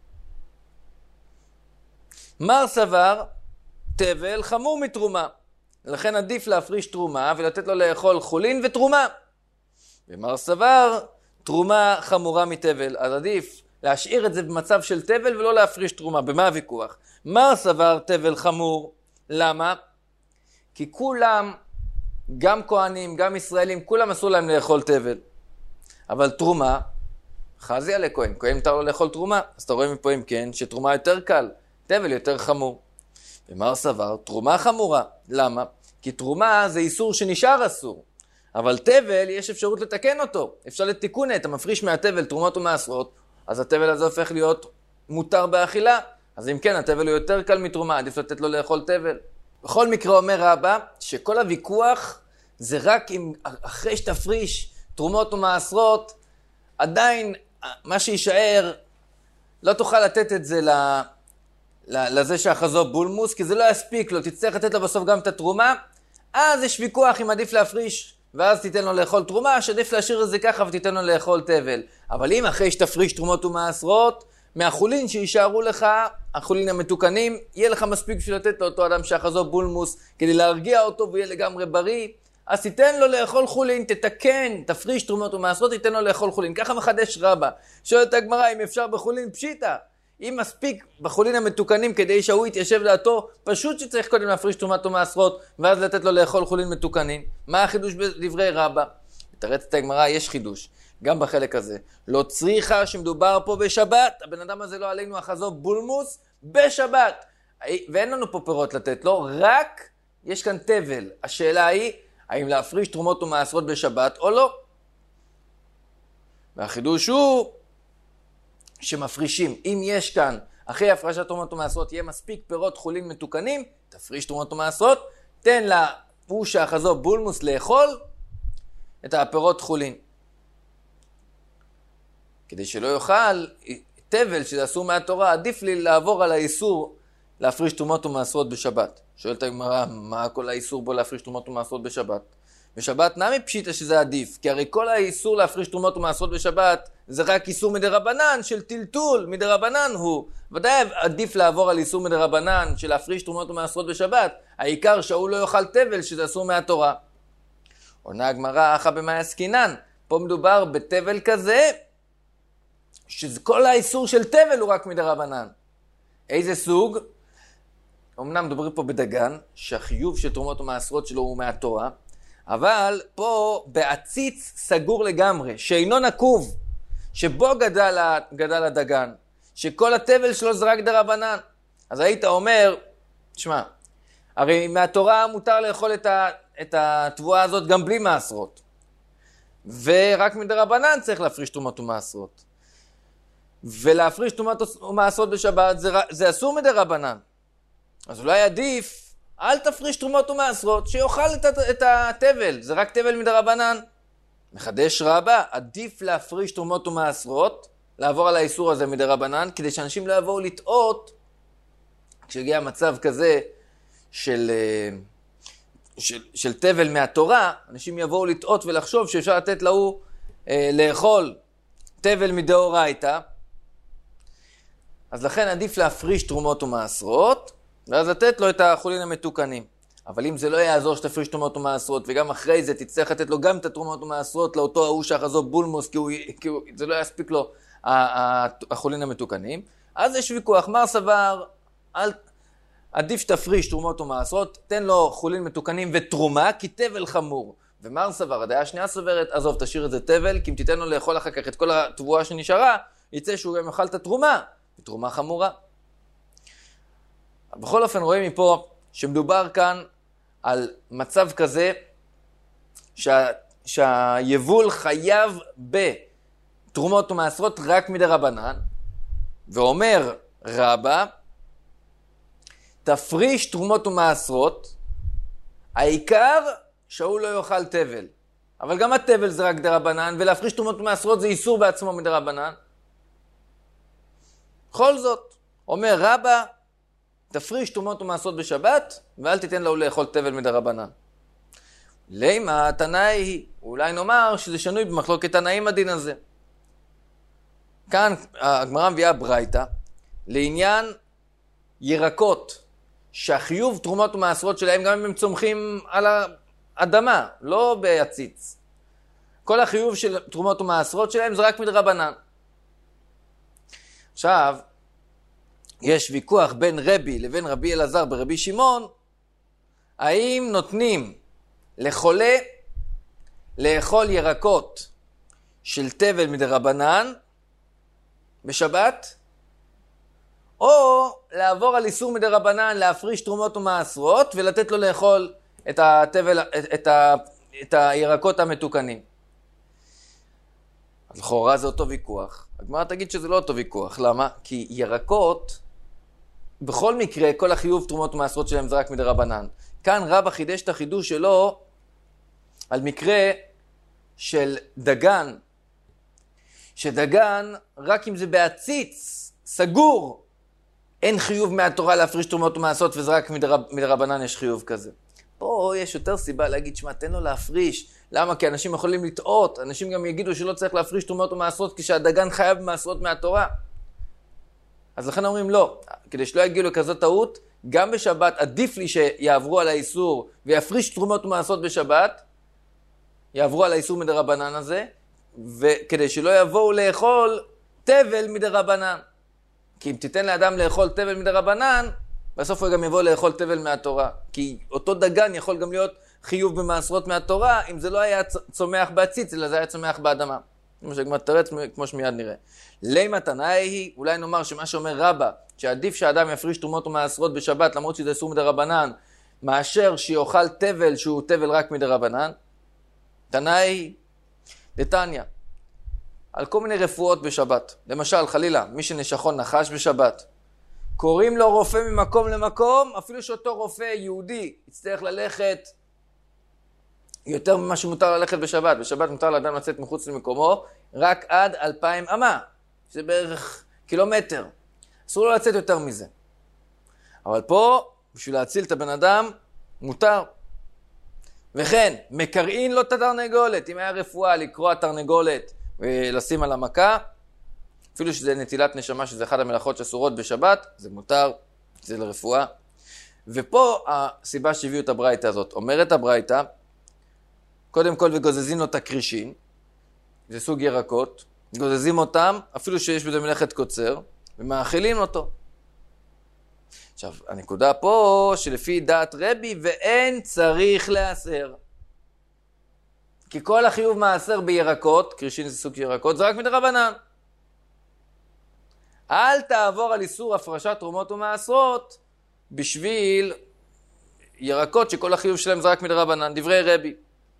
מר סבר, תבל חמור מתרומה. לכן עדיף להפריש תרומה ולתת לו לאכול חולין ותרומה. ומר סבר, תרומה חמורה מתבל. אז עדיף להשאיר את זה במצב של תבל ולא להפריש תרומה. במה הוויכוח? מר סבר תבל חמור. למה? כי כולם, גם כהנים, גם ישראלים, כולם אסור להם לאכול תבל. אבל תרומה, חזי עלי כהן. כהן מותר לו לאכול תרומה. אז אתה רואה מפה אם כן, שתרומה יותר קל, תבל יותר חמור. ומר סבר, תרומה חמורה. למה? כי תרומה זה איסור שנשאר אסור. אבל תבל יש אפשרות לתקן אותו. אפשר לתיקון את המפריש מהתבל, תרומות ומעשרות, אז התבל הזה הופך להיות מותר באכילה. אז אם כן, התבל הוא יותר קל מתרומה, עדיף לתת לו לאכול תבל. בכל מקרה אומר רבא, שכל הוויכוח זה רק אם אחרי שתפריש תרומות ומעשרות, עדיין מה שישאר, לא תוכל לתת את זה לזה שאחזו בולמוס, כי זה לא יספיק לו, תצטרך לתת לו בסוף גם את התרומה, אז יש ויכוח אם עדיף להפריש, ואז תיתן לו לאכול תרומה, שעדיף להשאיר את זה ככה ותיתן לו לאכול תבל. אבל אם אחרי שתפריש תרומות ומעשרות, מהחולין שישארו לך, החולין המתוקנים, יהיה לך מספיק בשביל לתת לאותו אדם שאחזו בולמוס, כדי להרגיע אותו ויהיה לגמרי בריא, אז תיתן לו לאכול חולין, תתקן, תפריש תרומות ומעשרות, תיתן לו לאכול חולין. ככה מחדש רבא. שואלת הגמרא אם אפשר בחולין פשיטה. אם מספיק בחולין המתוקנים כדי שהוא יתיישב דעתו, פשוט שצריך קודם להפריש תרומת ומעשרות, ואז לתת לו לאכול חולין מתוקנים. מה החידוש בדברי רבא? מתרצת הגמרא, יש חידוש. גם בחלק הזה. לא צריכה שמדובר פה בשבת. הבן אדם הזה לא עלינו אחזו בולמוס בשבת. ואין לנו פה פירות לתת לו, רק יש כאן תבל. השאלה היא, האם להפריש תרומות ומעשרות בשבת או לא? והחידוש הוא שמפרישים. אם יש כאן, אחרי הפרשת תרומות ומעשרות, יהיה מספיק פירות חולין מתוקנים, תפריש תרומות ומעשרות, תן הוא שאחזו בולמוס לאכול את הפירות חולין. כדי שלא יאכל תבל שזה אסור מהתורה, עדיף לי לעבור על האיסור להפריש תרומות ומעשרות בשבת. שואלת הגמרא, מה כל האיסור בו להפריש תרומות ומעשרות בשבת? בשבת נמי פשיטה שזה עדיף, כי הרי כל האיסור להפריש תרומות ומעשרות בשבת זה רק איסור מדרבנן של טלטול, מדרבנן הוא. ודאי עדיף לעבור על איסור מדרבנן של להפריש תרומות ומעשרות בשבת, העיקר שהוא לא יאכל תבל שזה אסור מהתורה. עונה הגמרא, אחא במאי עסקינן, פה מדובר בתבל כזה, שכל האיסור של תבל הוא רק מדרבנן. איזה סוג? אמנם מדברים פה בדגן, שהחיוב של תרומות ומעשרות שלו הוא מהתורה, אבל פה בעציץ סגור לגמרי, שאינו נקוב, שבו גדל הדגן, שכל התבל שלו זה רק דרבנן. אז היית אומר, תשמע, הרי מהתורה מותר לאכול את התבואה הזאת גם בלי מעשרות. ורק מדרבנן צריך להפריש תרומות ומעשרות. ולהפריש תרומות ומעשרות בשבת זה אסור מדרבנן. אז אולי עדיף, אל תפריש תרומות ומעשרות, שיאכל את התבל, זה רק תבל מדרבנן. מחדש רבה, עדיף להפריש תרומות ומעשרות, לעבור על האיסור הזה מדרבנן, כדי שאנשים לא יבואו לטעות, כשהגיע מצב כזה של תבל מהתורה, אנשים יבואו לטעות ולחשוב שאפשר לתת לו לאכול תבל מדאורייתא, אז לכן עדיף להפריש תרומות ומעשרות, ואז לתת לו את החולין המתוקנים. אבל אם זה לא יעזור שתפריש תרומות ומעשרות, וגם אחרי זה תצטרך לתת לו גם את התרומות ומעשרות לאותו ההוא שאחזו בולמוס, כי זה לא יספיק לו החולין המתוקנים, אז יש ויכוח. מר סבר, עדיף שתפריש תרומות ומעשרות, תן לו חולין מתוקנים ותרומה, כי תבל חמור. ומר סבר, הדעה השנייה סברת, עזוב, תשאיר את זה תבל, כי אם תיתן לו לאכול אחר כך את כל התבואה שנשארה, יצא שהוא גם יאכל את התרומה, ותרומה חמורה. בכל אופן רואים מפה שמדובר כאן על מצב כזה שהיבול חייב בתרומות ומעשרות רק מדרבנן, ואומר רבא, תפריש תרומות ומעשרות, העיקר שהוא לא יאכל תבל. אבל גם התבל זה רק דרבנן, ולהפריש תרומות ומעשרות זה איסור בעצמו מדרבנן. בכל זאת, אומר רבא, תפריש תרומות ומעשרות בשבת, ואל תיתן לו לאכול תבל מדרבנן. למה תנאי היא? אולי נאמר שזה שנוי במחלוקת תנאים הדין הזה. כאן הגמרא מביאה ברייתא, לעניין ירקות, שהחיוב תרומות ומעשרות שלהם, גם אם הם צומחים על האדמה, לא בעציץ. כל החיוב של תרומות ומעשרות שלהם זה רק מדרבנן. עכשיו, יש ויכוח בין רבי לבין רבי אלעזר ברבי שמעון, האם נותנים לחולה לאכול ירקות של תבל מדרבנן בשבת, או לעבור על איסור מדרבנן, להפריש תרומות ומעשרות, ולתת לו לאכול את התבל, את הירקות המתוקנים. אז לכאורה זה אותו ויכוח. הגמרא תגיד שזה לא אותו ויכוח. למה? כי ירקות, בכל מקרה, כל החיוב תרומות ומעשרות שלהם זה רק מדרבנן. כאן רבא חידש את החידוש שלו על מקרה של דגן, שדגן, רק אם זה בעציץ, סגור, אין חיוב מהתורה להפריש תרומות ומעשרות, וזה רק מדרבנן יש חיוב כזה. פה יש יותר סיבה להגיד, שמה, תן לו להפריש. למה? כי אנשים יכולים לטעות. אנשים גם יגידו שלא צריך להפריש תרומות ומעשרות, כשהדגן חייב במעשרות מהתורה. אז לכן אומרים לא. כדי שלא יגיעו לכזאת טעות, גם בשבת עדיף לי שיעברו על האיסור ויפריש תרומות ומעשרות בשבת, יעברו על האיסור מדרבנן הזה, וכדי שלא יבואו לאכול תבל מדרבנן. כי אם תיתן לאדם לאכול תבל מדרבנן, בסוף הוא גם יבוא לאכול תבל מהתורה. כי אותו דגן יכול גם להיות חיוב במעשרות מהתורה, אם זה לא היה צומח בעציץ, אלא זה היה צומח באדמה. כמו שהגמרא תרץ, כמו שמיד נראה. למה תנאי היא? אולי נאמר שמה שאומר רבא, שעדיף שהאדם יפריש תרומות ומעשרות בשבת, למרות שזה אסור מדרבנן, מאשר שיאכל תבל שהוא תבל רק מדרבנן. תנאי היא, דתניא, על כל מיני רפואות בשבת. למשל, חלילה, מי שנשכון נחש בשבת, קוראים לו רופא ממקום למקום, אפילו שאותו רופא יהודי יצטרך ללכת יותר ממה שמותר ללכת בשבת. בשבת מותר לאדם לצאת מחוץ למקומו רק עד 2,000 אמה, שזה בערך קילומטר. אסור לו לצאת יותר מזה. אבל פה, בשביל להציל את הבן אדם, מותר. וכן, מקרעין לו את התרנגולת. אם היה רפואה לקרוע תרנגולת ולשים על המכה, אפילו שזה נטילת נשמה, שזה אחד המלאכות שאסורות בשבת, זה מותר, זה לרפואה. ופה הסיבה שהביאו את הברייתא הזאת. אומרת הברייתא, קודם כל וגוזזים לו את הקרישין, זה סוג ירקות, גוזזים אותם, אפילו שיש בזה מלאכת קוצר, ומאכילים אותו. עכשיו, הנקודה פה, שלפי דעת רבי, ואין צריך לאסר. כי כל החיוב מעשר בירקות, קרישין זה סוג של ירקות, זה רק מדרבנן. אל תעבור על איסור הפרשת תרומות ומעשרות בשביל ירקות שכל החיוב שלהם זה רק מדרבנן, דברי רבי.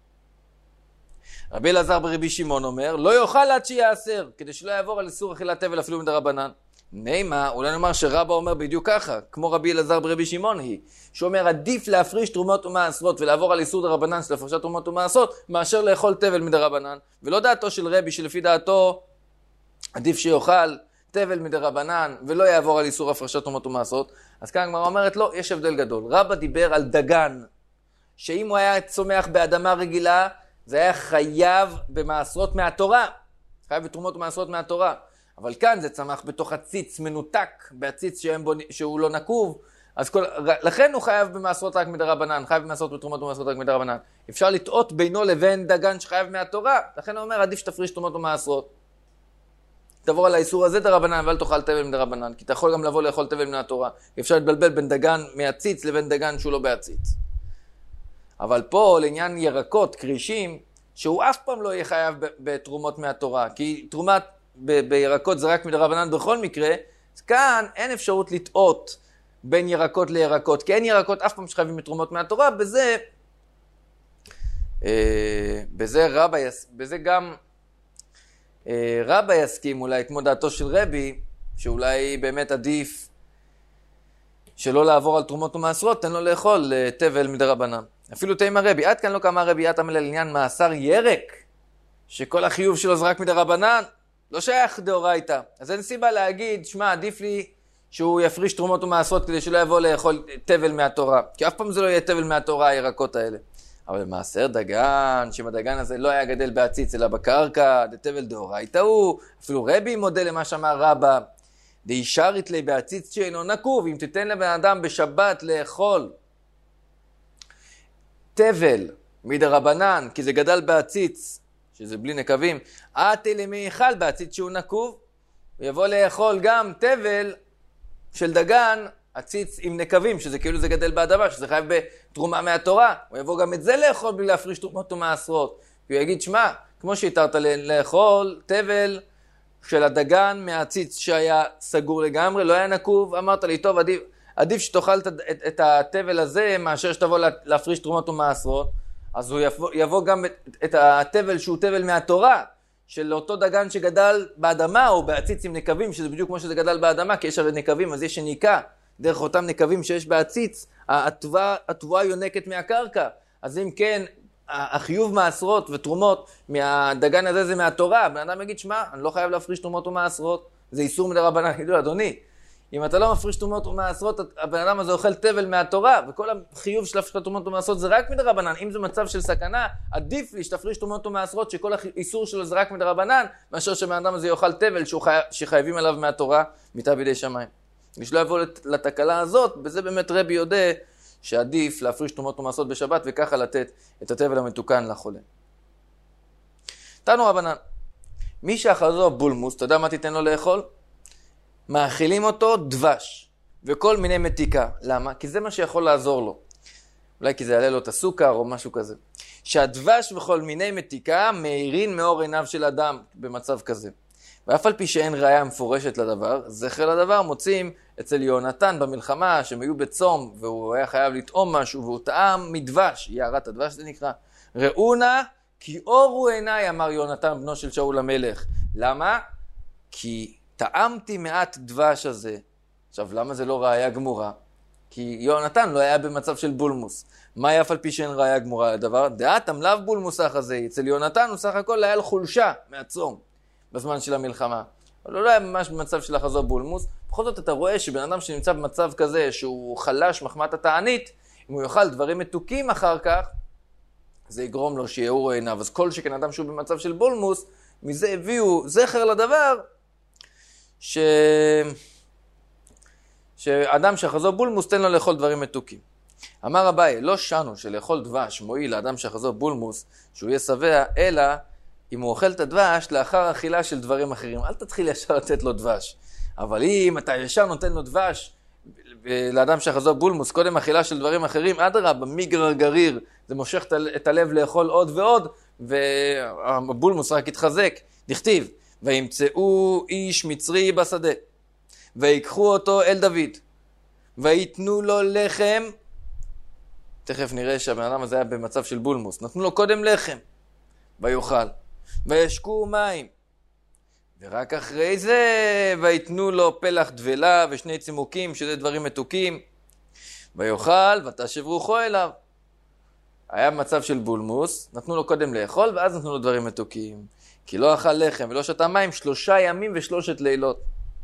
רבי אלעזר ברבי שמעון אומר, לא יאכל עד שיעשר, כדי שלא יעבור על איסור אכילת תבל אפילו מדרבנן. נימה, אולי נאמר שרבא אומר בדיוק ככה, כמו רבי אלעזר ברבי שמעון היא, שאומר עדיף להפריש תרומות ומעשרות ולעבור על איסור דרבנן של הפרשת תרומות ומעשרות, מאשר לאכול תבל מדרבנן. ולא דעתו של רבי שלפי דעתו עדיף שיאכל תבל מדרבנן ולא יעבור על איסור הפרשת תרומות ומעשרות. אז כאן הגמרא אומרת לא, יש הבדל גדול. רבא דיבר על דגן, שאם הוא היה צומח באדמה רגילה, זה היה חייב במעשרות מהתורה, חייב בתרומות ומעשרות מהתורה. אבל כאן זה צמח בתוך הציץ מנותק, בהציץ שהוא לא נקוב, אז לכן הוא חייב במעשרות רק מדרבנן, חייב במעשרות בתרומות ומעשרות רק מדרבנן. אפשר לטעות בינו לבין דגן שחייב מהתורה, לכן הוא אומר עדיף שתפריש תרומות ומעשרות. תעבור על האיסור הזה דרבנן, ואל תאכל תבל מדרבנן, כי אתה יכול גם לבוא לאכול תבל מן התורה. אפשר להתבלבל בין דגן מהציץ לבין דגן שהוא לא בהציץ. אבל פה לעניין ירקות, קרישים, שהוא אף פעם לא יהיה חייב בתרומות מהתורה, כי תרומת בירקות זה רק מדרבנן בכל מקרה, אז כאן אין אפשרות לטעות בין ירקות לירקות, כי אין ירקות אף פעם שחייבים בתרומות מהתורה, בזה גם רבא יסכים אולי כמו דעתו של רבי, שאולי באמת עדיף שלא לעבור על תרומות ומעשרות, תן לו לאכול תבל מדרבנן. אפילו תימא רבי, עד כאן לא קמה רבי יתם אלא לעניין מאסר ירק, שכל החיוב שלו זה רק מדרבנן, לא שייך דאורייתא. אז אין סיבה להגיד, שמע, עדיף לי שהוא יפריש תרומות ומעשרות כדי שלא יבוא לאכול תבל מהתורה, כי אף פעם זה לא יהיה תבל מהתורה, הירקות האלה. אבל מעשר דגן, שאם הדגן הזה לא היה גדל בעציץ אלא בקרקע, דתבל דאורייתא הוא, אפילו רבי מודה למה שאמר רבא, דאישרית לי בעציץ שאינו נקוב, אם תיתן לבן אדם בשבת לאכול תבל מדרבנן, כי זה גדל בעציץ, שזה בלי נקבים, עתי למי יאכל בעציץ שהוא נקוב, הוא יבוא לאכול גם תבל של דגן, עציץ עם נקבים, שזה כאילו זה גדל באדמה, שזה חייב בתרומה מהתורה, הוא יבוא גם את זה לאכול בלי להפריש תרומות ומעשרות. הוא יגיד, שמע, כמו שהתרת לאכול תבל של הדגן מהעציץ שהיה סגור לגמרי, לא היה נקוב, אמרת לי, טוב, עדיף שתאכל את התבל הזה, מאשר שתבוא להפריש תרומות ומעשרות, אז הוא יבוא גם את התבל שהוא תבל מהתורה, של אותו דגן שגדל באדמה, או בעציץ עם נקבים, שזה בדיוק כמו שזה גדל באדמה, כי יש הרי נקבים, אז יש שניקה, דרך אותם נקבים שיש בעציץ, התבואה יונקת מהקרקע. אז אם כן, החיוב מעשרות ותרומות מהדגן הזה זה מהתורה, בן אדם יגיד, שמע, אני לא חייב להפריש תרומות ומעשרות, זה איסור מדרבנן. יגידו, אדוני, אם אתה לא מפריש תרומות ומעשרות, הבן אדם הזה אוכל תבל מהתורה, וכל החיוב של הפרישת תרומות ומעשרות זה רק מדרבנן. אם זה מצב של סכנה, עדיף לי שתפריש תרומות ומעשרות, שכל האיסור שלו זה רק מדרבנן, מאשר שבן אדם הזה יאכל תבל שחייבים עליו מהתורה, מיתה בידי שמיים. בשביל לא יבוא לתקלה הזאת, בזה באמת רבי יודע שעדיף להפריש תרומות ומעשרות בשבת, וככה לתת את התבל המתוקן לחולה. תנו רבנן, מי שאחזו בולמוס, אתה יודע מה תיתן לו לאכול? מאכילים אותו דבש וכל מיני מתיקה. למה? כי זה מה שיכול לעזור לו. אולי כי זה יעלה לו את הסוכר או משהו כזה. שהדבש וכל מיני מתיקה מאירין מאור עיניו של אדם במצב כזה. ואף על פי שאין ראיה מפורשת לדבר, זכר לדבר מוצאים אצל יונתן במלחמה שהם היו בצום והוא היה חייב לטעום משהו והוא טעם מדבש, יערת הדבש זה נקרא. ראו נא כי אורו עיניי, אמר יונתן בנו של שאול המלך. למה? כי טעמתי מעט דבש הזה. עכשיו, למה זה לא ראיה גמורה? כי יונתן לא היה במצב של בולמוס. מה אף על פי שאין ראיה גמורה לדבר? דעתם לאו בולמוס הזה. אצל יונתן הוא סך הכל היה לו חולשה מהצום בזמן של המלחמה. אבל לא היה ממש במצב של החזור בולמוס. בכל זאת אתה רואה שבן אדם שנמצא במצב כזה שהוא חלש מחמת התענית, אם הוא יאכל דברים מתוקים אחר כך, זה יגרום לו שיעור עיניו. אז כל שכן אדם שהוא במצב של בולמוס, מזה הביאו זכר לדבר שאדם שאחזו בולמוס תן לו לאכול דברים מתוקים. אמר אביי, לא שנו שלאכול דבש מועיל לאדם שאחזו בולמוס שהוא יהיה שבע, אלא אם הוא אוכל את הדבש לאחר אכילה של דברים אחרים. אל תתחיל ישר לתת לו דבש. אבל אם אתה ישר נותן לו דבש לאדם שאחזו בולמוס קודם אכילה של דברים אחרים, אדרבה, מגרר גריר, זה מושך את הלב לאכול עוד ועוד, והבולמוס רק התחזק. דכתיב, וימצאו איש מצרי בשדה, ויקחו אותו אל דוד, ויתנו לו לחם, תכף נראה שהבן אדם הזה היה במצב של בולמוס, נתנו לו קודם לחם, ויאכל, וישקו מים, ורק אחרי זה, ויתנו לו פלח דבלה ושני צימוקים, שזה דברים מתוקים, ויאכל, ותשב רוחו אליו. היה במצב של בולמוס, נתנו לו קודם לאכול, ואז נתנו לו דברים מתוקים. כי לא אכל לחם ולא שתה מים 3 ימים ו3 לילות.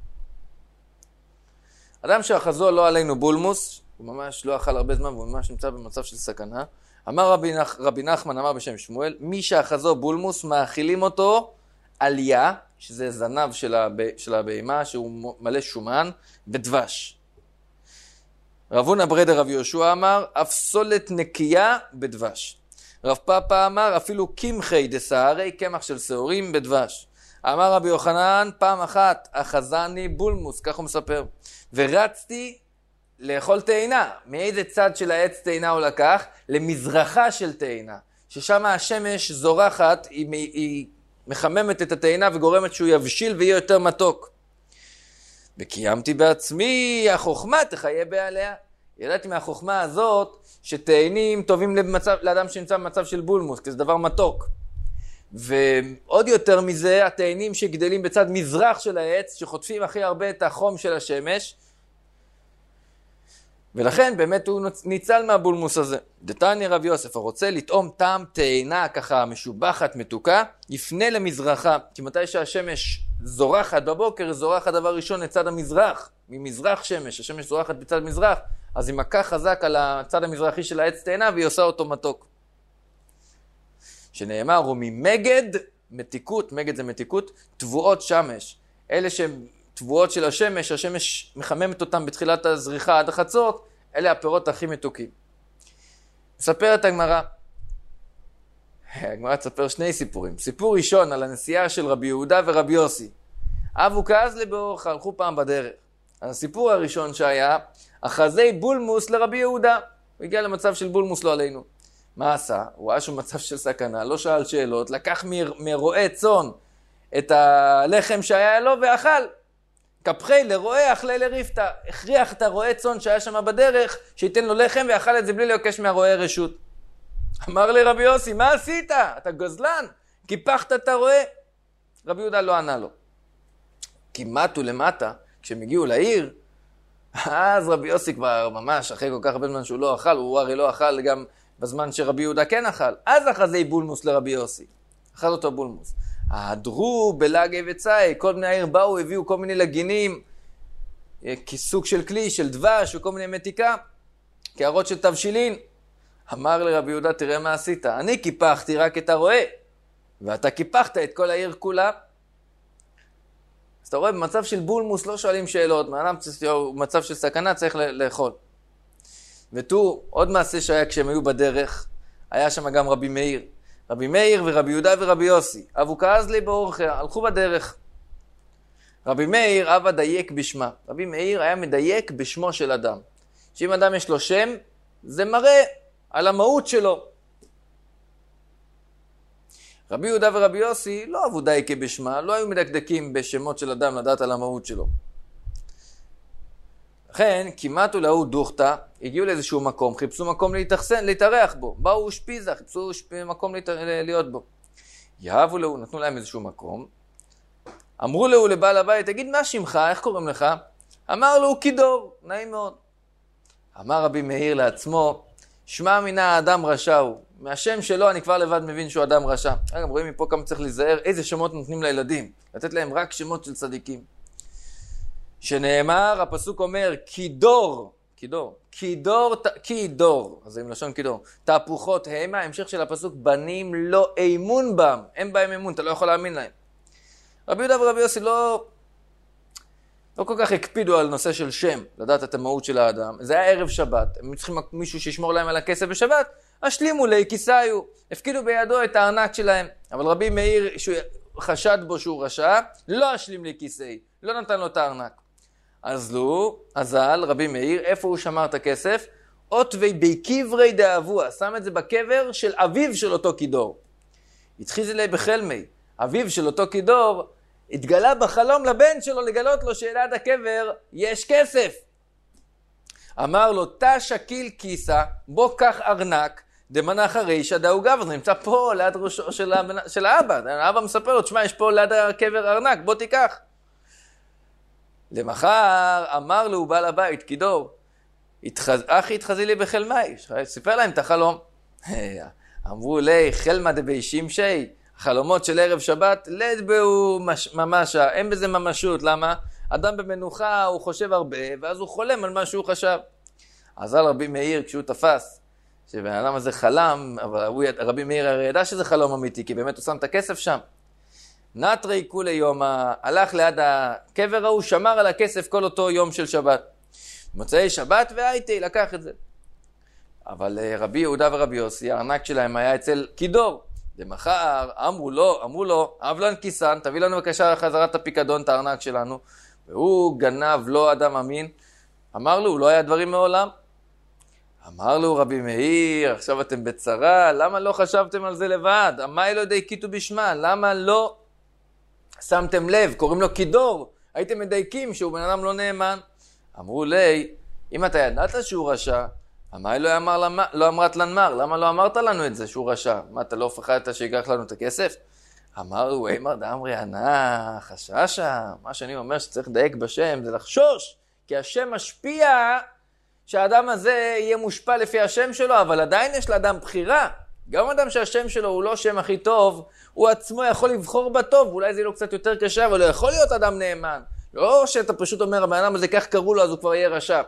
אדם שאחזו לא עלינו בולמוס, הוא ממש לא אכל הרבה זמן, והוא ממש נמצא במצב של סכנה. אמר רבי נחמן, אמר בשם שמואל, מי שאחזו בולמוס, מאכילים אותו עליה, שזה זנב של הבהמה, שהוא מלא שומן, בדבש. רב הונא ברדה רב יהושע אמר, אף סולת נקייה בדבש. רב פאפא אמר, אפילו קמחי דסהרי, קמח של שעורים בדבש. אמר רבי יוחנן, פעם אחת אחזני בולמוס, כך הוא מספר, ורצתי לאכול תאנה. מאיזה צד של העץ תאנה הוא לקח? למזרחה של תאנה, ששם השמש זורחת, היא מחממת את התאנה וגורמת שהוא יבשיל ויהיה יותר מתוק. וקיימתי בעצמי, החוכמה תחיה בעליה. ידעתי מהחוכמה הזאת שתאנים טובים לאדם שנמצא במצב של בולמוס, כי זה דבר מתוק. ועוד יותר מזה, התאנים שגדלים בצד מזרח של העץ, שחוטפים הכי הרבה את החום של השמש, ולכן באמת הוא ניצל מהבולמוס הזה. דתניא רב יוסף, הרוצה לטעום טעם תאנה ככה משובחת, מתוקה, יפנה למזרחה, כי מתי שהשמש זורחת בבוקר, זורחת דבר ראשון לצד המזרח, ממזרח שמש, השמש זורחת בצד מזרח, אז היא מכה חזק על הצד המזרחי של העץ תאנה, והיא עושה אותו מתוק. שנאמר, הוא ממגד מתיקות, מגד זה מתיקות, תבואות שמש. אלה שהם תבואות של השמש, השמש מחממת אותם בתחילת הזריחה עד החצות, אלה הפירות הכי מתוקים. מספרת הגמרא. הגמרא תספר 2 סיפורים. סיפור ראשון על הנסיעה של רבי יהודה ורבי יוסי. אבו כעס לבאורך, הלכו פעם בדרך. הסיפור הראשון שהיה, אחזי בולמוס לרבי יהודה. הוא הגיע למצב של בולמוס לא עלינו. מה עשה? הוא היה שהוא מצב של סכנה, לא שאל שאלות, לקח מרועה צאן את הלחם שהיה לו ואכל. כפחי לרועה אכלי לריפתא. הכריח את הרועה צאן שהיה שם בדרך, שייתן לו לחם ואכל את זה בלי לבקש מהרועה רשות. אמר לי רבי יוסי, מה עשית? אתה גזלן? קיפחת את הרועה? רבי יהודה לא ענה לו. כמעט ולמטה, כשהם הגיעו לעיר, אז רבי יוסי כבר ממש, אחרי כל כך הרבה זמן שהוא לא אכל, הוא הרי לא אכל גם בזמן שרבי יהודה כן אכל. אז אחזי בולמוס לרבי יוסי. אכל אותו בולמוס. הדרו בלגי וצאי, כל בני העיר באו, הביאו כל מיני לגינים, כסוג של כלי, של דבש וכל מיני מתיקה, קערות של תבשילין. אמר לרבי יהודה, תראה מה עשית, אני קיפחתי רק את הרועה, ואתה קיפחת את כל העיר כולה. אז אתה רואה, במצב של בולמוס לא שואלים שאלות, במצב של סכנה צריך לאכול. ותו, עוד מעשה שהיה כשהם היו בדרך, היה שם גם רבי מאיר. רבי מאיר ורבי יהודה ורבי יוסי. אבו כעס לי באורחיה, הלכו בדרך. רבי מאיר אבא דייק בשמה. רבי מאיר היה מדייק בשמו של אדם. שאם אדם יש לו שם, זה מראה על המהות שלו. רבי יהודה ורבי יוסי לא אהבו דייקה בשמה, לא היו מדקדקים בשמות של אדם לדעת על המהות שלו. לכן, כמעט ולאו דוכתא, הגיעו לאיזשהו מקום, חיפשו מקום להתארח בו. באו שפיזה, חיפשו מקום להיות בו. יאהבו לו, נתנו להם איזשהו מקום. אמרו לו לבעל הבית, תגיד מה שמך, איך קוראים לך? אמר לו, קידור, נעים מאוד. אמר רבי מאיר לעצמו, שמע מינה האדם רשע הוא. מהשם שלו אני כבר לבד מבין שהוא אדם רשע. אגב, רואים מפה כמה צריך להיזהר, איזה שמות נותנים לילדים. לתת להם רק שמות של צדיקים. שנאמר, הפסוק אומר, קידור, אז זה עם לשון קידור, תהפוכות המה, המשך של הפסוק, בנים לא אמון בם, אין בהם אמון, אתה לא יכול להאמין להם. רבי יהודה ורבי יוסי לא כל כך הקפידו על נושא של שם, לדעת את המהות של האדם. זה היה ערב שבת, הם צריכים מישהו שישמור להם על הכסף בשבת, השלימו לי, כיסאיו, הפקידו בידו את הארנק שלהם. אבל רבי מאיר, שהוא חשד בו שהוא רשע, לא השלים לי כיסאי, לא נתן לו את הארנק. אזל, רבי מאיר, איפה הוא שמר את הכסף? עוטווי בקברי דאבוה, שם את זה בקבר של אביו של אותו קידור. התחיז אלי בחלמי. אביו של אותו כידור התגלה בחלום לבן שלו לגלות לו שליד הקבר יש כסף. אמר לו, תא שקיל כיסה, בוא קח ארנק, דמנח הרישא דאו גבר. זה נמצא פה ליד ראשו של האבא. האבא מספר לו, תשמע, יש פה ליד הקבר ארנק, בוא תיקח. למחר אמר לו בעל הבית, כידור, אחי התחזי לי בחלמי, סיפר להם את החלום. אמרו לי, חלמה דבי שמשי, החלומות של ערב שבת, לד בהו ממשה, אין בזה ממשות. למה? אדם במנוחה הוא חושב הרבה, ואז הוא חולם על מה שהוא חשב. אז על רבי מאיר, כשהוא תפס, שבן אדם הזה חלם, אבל רבי מאיר הרי ידע שזה חלום אמיתי, כי באמת הוא שם את הכסף שם. נטרי כולי יומה, הלך ליד הקבר ההוא, שמר על הכסף כל אותו יום של שבת. מוצאי שבת והייתי, לקח את זה. אבל רבי יהודה ורבי יוסי, הארנק שלהם היה אצל כידור. למחר אמרו לו, אבלן כיסן, תביא לנו בבקשה חזרת הפיקדון, את הארנק שלנו. והוא גנב, לא אדם אמין. אמר לו, הוא לא היה דברים מעולם. אמר לו רבי מאיר, עכשיו אתם בצרה, למה לא חשבתם על זה לבד? אמי לא דייקיתו בשמה, למה לא שמתם לב? קוראים לו כידור, הייתם מדייקים שהוא בן אדם לא נאמן. אמרו לי, אם אתה ידעת שהוא רשע, אמי לא אמרת לנמר, למה לא אמרת לנו את זה שהוא רשע? מה, אתה לא פחדת שיקח לנו את הכסף? אמרו, אימר דאמרי ענה, חששה, מה שאני אומר שצריך לדייק בשם, זה לחשוש, כי השם משפיע שהאדם הזה יהיה מושפע לפי השם שלו, אבל עדיין יש לאדם בחירה. גם אדם שהשם שלו הוא לא שם הכי טוב, הוא עצמו יכול לבחור בטוב, אולי זה לא קצת יותר קשה, אבל הוא יכול להיות אדם נאמן. לא שאתה פשוט אומר, הבן אדם הזה כך קראו לו, אז הוא כבר יהיה רשע.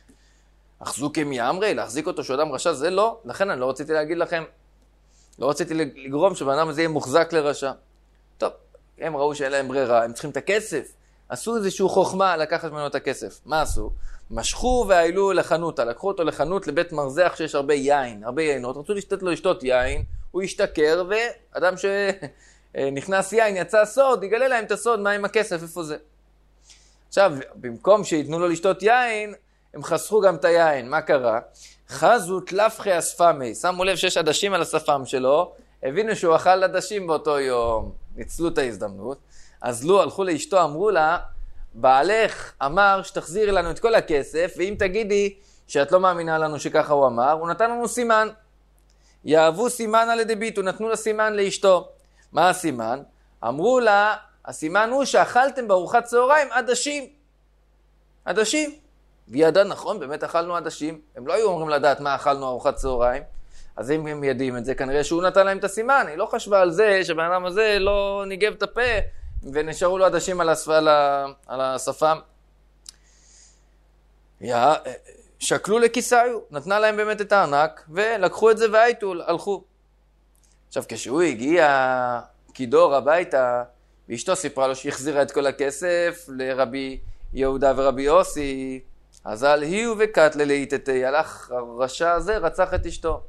אחזוק יאמרי, להחזיק אותו שהוא אדם רשע, זה לא. לכן אני לא רציתי להגיד לכם, לא רציתי לגרום שבן אדם הזה יהיה מוחזק לרשע. טוב, הם ראו שאין להם ברירה, הם צריכים את הכסף. עשו איזשהו חוכמה לקחת ממנו את הכסף. מה עשו? משכו והעלו לחנותה, לקחו אותו לחנות לבית מרזח שיש הרבה יין, הרבה יינות, רצו לשתת לו לשתות יין, הוא ישתכר, ואדם שנכנס יין יצא סוד, יגלה להם את הסוד, מה עם הכסף, איפה זה? עכשיו, במקום שיתנו לו לשתות יין, הם חסכו גם את היין, מה קרה? חזו תלפחי אספמי, שמו לב שיש עדשים על השפם שלו, הבינו שהוא אכל עדשים באותו יום, ניצלו את ההזדמנות, אז לו הלכו לאשתו, אמרו לה, בעלך אמר שתחזירי לנו את כל הכסף, ואם תגידי שאת לא מאמינה לנו שככה הוא אמר, הוא נתן לנו סימן. יאהבו סימן על ידי ביטו, נתנו לה סימן לאשתו. מה הסימן? אמרו לה, הסימן הוא שאכלתם בארוחת צהריים עדשים. עדשים. והיא ידעה, נכון, באמת אכלנו עדשים. הם לא היו אומרים לדעת מה אכלנו ארוחת צהריים. אז אם הם יודעים את זה, כנראה שהוא נתן להם את הסימן. היא לא חשבה על זה שבן אדם הזה לא ניגב את הפה, ונשארו לו עדשים על השפם. שקלו לכיסאיו, נתנה להם באמת את הארנק, ולקחו את זה והייתו, הלכו. עכשיו, כשהוא הגיע כידור הביתה, ואשתו סיפרה לו שהחזירה את כל הכסף לרבי יהודה ורבי יוסי, אז על היו וקטלה להתתי, הלך הרשע הזה, רצח את אשתו.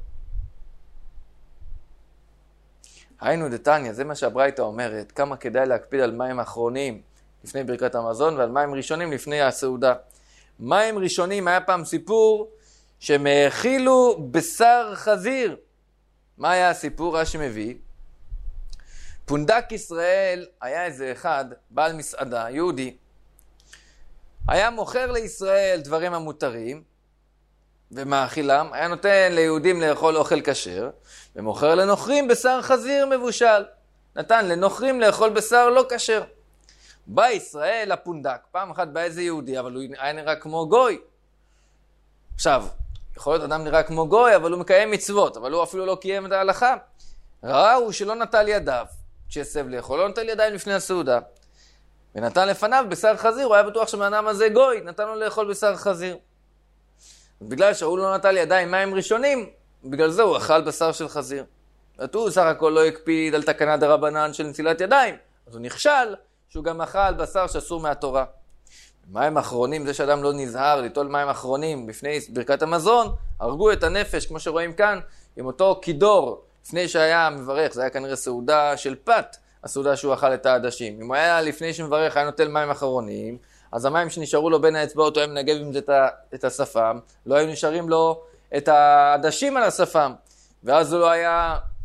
היינו דתניא, זה מה שהברייתא אומרת, כמה כדאי להקפיד על מים אחרונים לפני ברכת המזון, ועל מים ראשונים לפני הסעודה. מים ראשונים, היה פעם סיפור שהם האכילו בשר חזיר. מה היה הסיפור? רש"י מביא. פונדק ישראל היה איזה אחד, בעל מסעדה, יהודי, היה מוכר לישראל דברים המותרים, ומאכילם, היה נותן ליהודים לאכול אוכל כשר, ומוכר לנוכרים בשר חזיר מבושל. נתן לנוכרים לאכול בשר לא כשר. בא ישראל הפונדק, פעם אחת בא איזה יהודי, אבל הוא היה נראה כמו גוי. עכשיו, יכול להיות אדם נראה כמו גוי, אבל הוא מקיים מצוות, אבל הוא אפילו לא קיים את ההלכה. ראו שלא נטל ידיו, כשסב לאכול, לא נטל ידיים לפני הסעודה. ונתן לפניו בשר חזיר, הוא היה בטוח שהאדם הזה גוי, נתן לו לאכול בשר חזיר. בגלל שהוא לא נטל ידיים מים ראשונים, בגלל זה הוא אכל בשר של חזיר. הוא סך הכל לא הקפיד על תקנה דרבנן של נטילת ידיים, אז הוא נכשל שהוא גם אכל בשר שאסור מהתורה. מים אחרונים, זה שאדם לא נזהר ליטול מים אחרונים בפני ברכת המזון, הרגו את הנפש, כמו שרואים כאן, עם אותו כידור, לפני שהיה מברך, זה היה כנראה סעודה של פת, הסעודה שהוא אכל את העדשים. אם הוא היה לפני שמברך היה נוטל מים אחרונים, אז המים שנשארו לו בין האצבעות, הוא היה מנגב עם זה את השפם, לא היו נשארים לו את העדשים על השפם, ואז הוא לא היה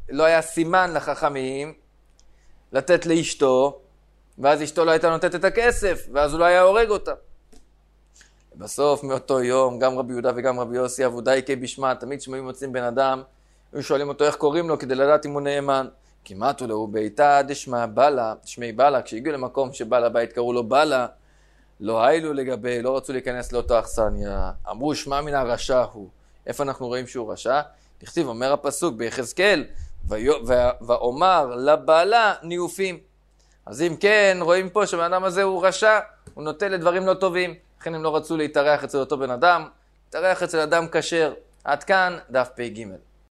לא היה סימן לחכמים לתת לאשתו, ואז אשתו לא הייתה נותנת את הכסף, ואז הוא לא היה הורג אותה. בסוף מאותו יום, גם רבי יהודה וגם רבי יוסי, עבודאי כבשמה, תמיד כשהם מוצאים בן אדם, היו שואלים אותו איך קוראים לו כדי לדעת אם הוא נאמן. כמעט הוא לא ביתה דשמי בלה, שמי בלה, כשהגיעו למקום שבעל הבית קראו לו בלה, לא היילו לגבי, לא רצו להיכנס לאותו אכסניה, אמרו שמע מן הרשע הוא. איפה אנחנו רואים שהוא רשע? תכתיב, אומר הפסוק ביחזקאל, ואומר לבעלה ניופים. אז אם כן, רואים פה שבן אדם הזה הוא רשע, הוא נוטה לדברים לא טובים, לכן הם לא רצו להתארח אצל אותו בן אדם, להתארח אצל אדם כשר. עד כאן דף פ"ג.